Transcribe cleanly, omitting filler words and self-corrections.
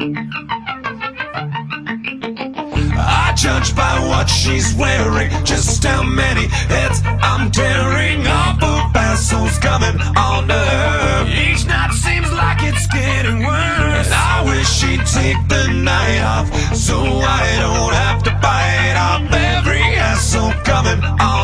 I judge by what she's wearing, just how many heads I'm tearing off of assholes coming on her. Each night seems like it's getting worse, and I wish she'd take the night off so I don't have to bite off every asshole coming on